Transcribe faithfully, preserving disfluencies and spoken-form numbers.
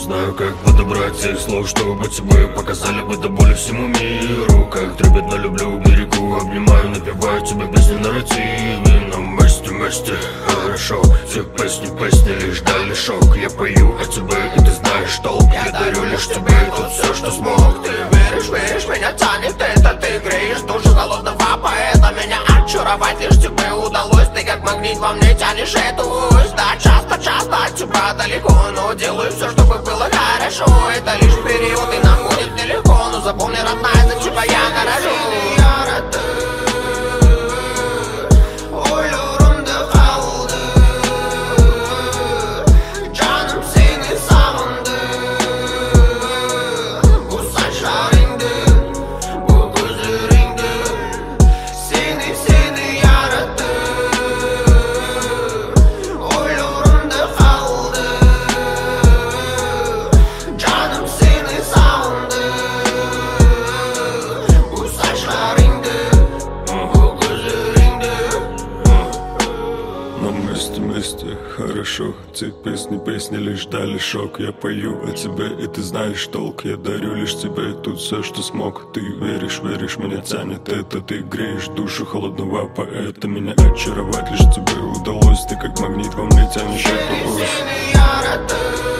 знаю, как подобрать тех слов, чтобы тебе показали бы до боли всему миру. Как трепетно люблю, берегу, обнимаю, напеваю тебе песни на мотиве. Но вместе, вместе, хорошо. Все песни, песни лишь дали шок. Я пою о тебе, и ты знаешь толк. Я дарю лишь тебе тут все, что смог. Ты веришь, веришь, меня тянет это. Ты греешь душу голодного поэта. Меня очаровать лишь тебе удалось. Ты как магнит во мне тянешь эту ось. Да, часто, часто от тебя далеко, но делаю все, чтобы было хорошо. Это лишь период, и нам будет нелегко. Но запомни, родная, за тебя я горожу. Вместе, вместе, хорошо. Те песни, песни лишь дали шок. Я пою о тебе, и ты знаешь толк. Я дарю лишь тебе тут все, что смог. Ты веришь, веришь, меня тянет это. Ты греешь душу холодного поэта. Меня очаровать лишь тебе удалось. Ты как магнит во мне тянешь эту ось.